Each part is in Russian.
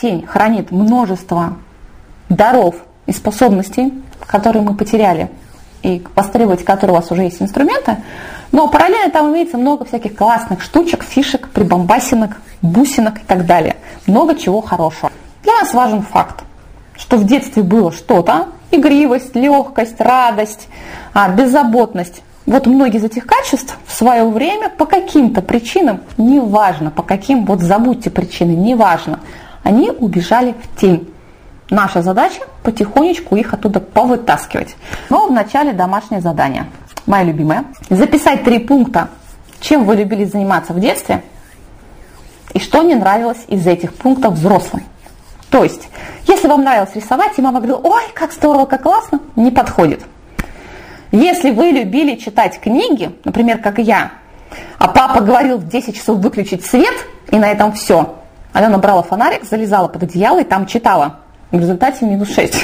тень хранит множество даров и способностей, которые мы потеряли, и востребовать которые у вас уже есть инструменты, но параллельно там имеется много всяких классных штучек, фишек, прибамбасинок, бусинок и так далее. Много чего хорошего. Для нас важен факт, что в детстве было что-то, игривость, легкость, радость, беззаботность. Вот многие из этих качеств в свое время по каким-то причинам, неважно, по каким, вот забудьте причины, неважно, они убежали в тень. Наша задача потихонечку их оттуда повытаскивать. Но вначале домашнее задание. Моя любимая. Записать 3 пункта, чем вы любили заниматься в детстве и что не нравилось из этих пунктов взрослым. То есть, если вам нравилось рисовать, и мама говорила: ой, как здорово, как классно, не подходит. Если вы любили читать книги, например, как и я, а папа говорил в 10 часов выключить свет, и на этом все, она набрала фонарик, залезала под одеяло и там читала. В результате -6.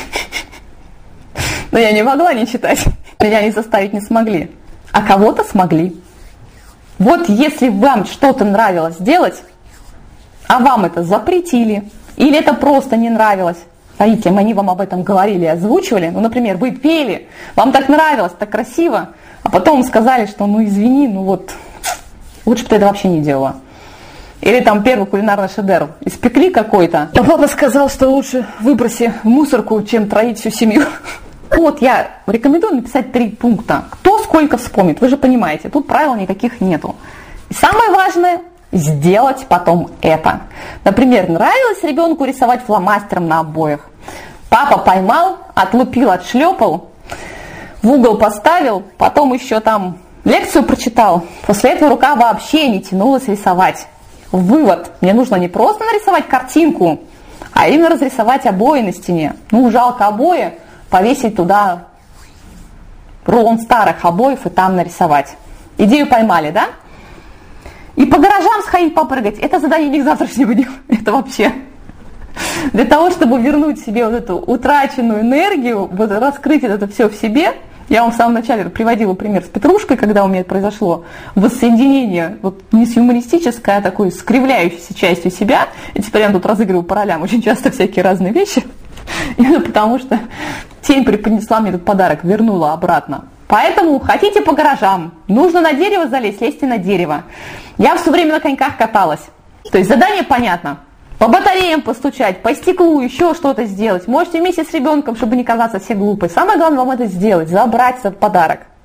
Но я не могла не читать. Меня не заставить не смогли. А кого-то смогли. Вот если вам что-то нравилось делать, а вам это запретили, или это просто не нравилось, смотрите, они вам об этом говорили, озвучивали, ну, например, вы пели, вам так нравилось, так красиво, а потом сказали, что, ну, извини, ну вот, лучше бы ты это вообще не делала. Или там первый кулинарный шедевр испекли какой-то, а папа сказал, что лучше выброси в мусорку, чем троить всю семью. Вот я рекомендую написать 3 пункта. Кто сколько вспомнит, вы же понимаете, тут правил никаких нету. И самое важное – сделать потом это. Например, нравилось ребенку рисовать фломастером на обоях. Папа поймал, отлупил, отшлепал, в угол поставил, потом еще там лекцию прочитал. После этого рука вообще не тянулась рисовать. Вывод. Мне нужно не просто нарисовать картинку, а именно разрисовать обои на стене. Ну, жалко обои, повесить туда рулон старых обоев и там нарисовать. Идею поймали, да? И по гаражам сходить попрыгать. Это задание не к завтрашнему дню. Это вообще. Для того, чтобы вернуть себе вот эту утраченную энергию, вот раскрыть это все в себе. Я вам в самом начале приводила пример с петрушкой, когда у меня это произошло. Воссоединение вот не с юмористической, а такой скривляющейся частью себя. И теперь я тут разыгрываю по ролям очень часто всякие разные вещи. Именно потому что тень преподнесла мне этот подарок, вернула обратно. Поэтому хотите по гаражам, нужно на дерево залезть, лезьте на дерево. Я все время на коньках каталась. То есть задание понятно. По батареям постучать, по стеклу, еще что-то сделать. Можете вместе с ребенком, чтобы не казаться все глупой. Самое главное вам это сделать, забрать этот подарок.